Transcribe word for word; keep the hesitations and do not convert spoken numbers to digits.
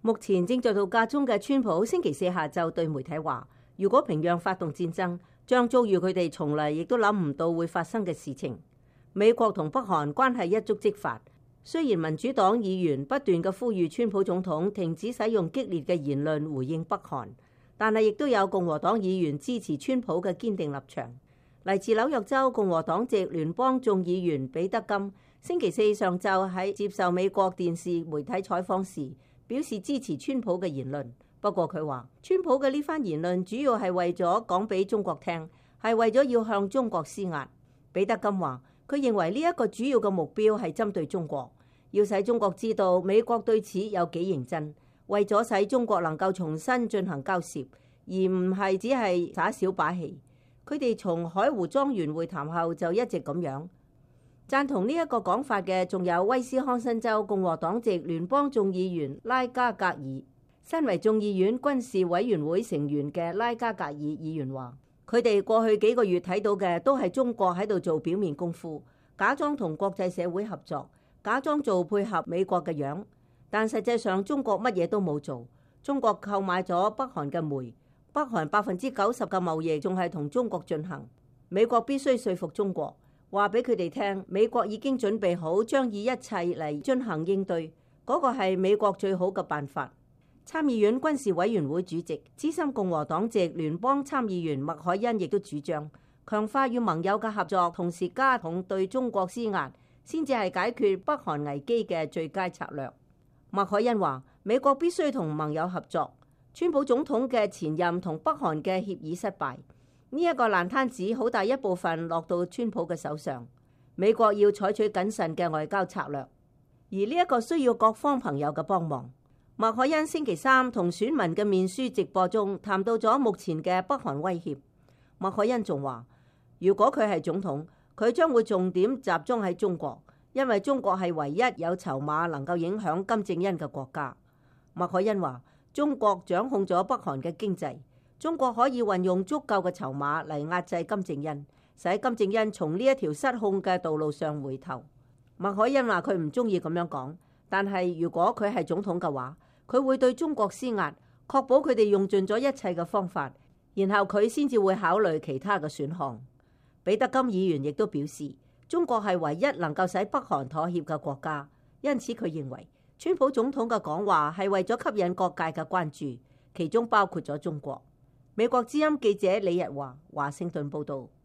目前正在度假中嘅川普星期四下晝對媒體話，如果平壤發動戰爭，將遭遇佢哋從嚟亦都諗唔到會發生嘅事情。美國同北韓關係一觸即發，雖然民主黨議員不斷嘅呼籲川普總統停止使用激烈嘅言論回應北韓，但係亦都有共和黨議員支持川普嘅堅定立場。嚟自紐約州共和黨籍聯邦眾議員彼得金星期四上晝喺接受美國電視媒體採訪時，表示支持川普嘅言論。不過佢話，川普嘅呢番言論主要係為咗講俾中國聽，係為咗要向中國施壓。彼得金話，佢認為呢一個主要嘅目標係針對中國，要使中國知道美國對此有幾認真，為咗使中國能夠重新進行交涉，而唔係只係耍小把戲。佢哋從海湖莊園會談後就一直咁樣。贊同呢一個講法嘅仲有威斯康辛州共和黨籍聯邦眾議員拉加格爾。身為眾議院軍事委員會成員嘅拉加格爾議員話，佢哋過去幾個月睇到嘅都係中國喺度做表面功夫，假裝同國際社會合作，假裝做配合美國嘅樣，但實際上中國乜嘢都冇做。中國購買咗北韓嘅煤，北韓百分之九十嘅貿易仲係同中國進行。美國必須說服中國，話俾佢哋聽，美國已經準備好將以一切嚟進行應對，嗰個係美國最好嘅辦法。參議院軍事委員會主席、資深共和黨籍聯邦參議員麥凱恩亦都主張強化與盟友嘅合作，同時加重對中國施壓，先至係解決北韓危機嘅最佳策略。麥凱恩話，美國必須同盟友合作。川普總統嘅前任同北韓嘅協議失敗，呢一個爛攤子好大一部分落到川普嘅手上。美國要採取謹慎嘅外交策略，而呢一個需要各方朋友嘅幫忙。麥凱恩星期三同選民嘅面書直播中談到咗目前嘅北韓威脅。麥凱恩仲話，如果佢係總統，佢將會重點集中喺中國，因為中國係唯一有籌碼能夠影響金正恩嘅國家。麥凱恩話，中國掌控咗北韓嘅經濟，中國可以運用足夠嘅籌碼嚟壓制金正恩，使金正恩從呢一條失控嘅道路上回頭。麥凱恩話佢唔中意咁樣講，但係如果佢係總統嘅話，佢會對中國施壓，確保佢哋用盡咗一切嘅方法，然後佢先至會考慮其他嘅選項。彼得金議員亦都表示，中國係唯一能夠使北韓妥協嘅國家，因此佢認為川普總統嘅講話係為咗吸引各界嘅關注，其中包括咗中國。美國之音記者李日華華盛頓報道。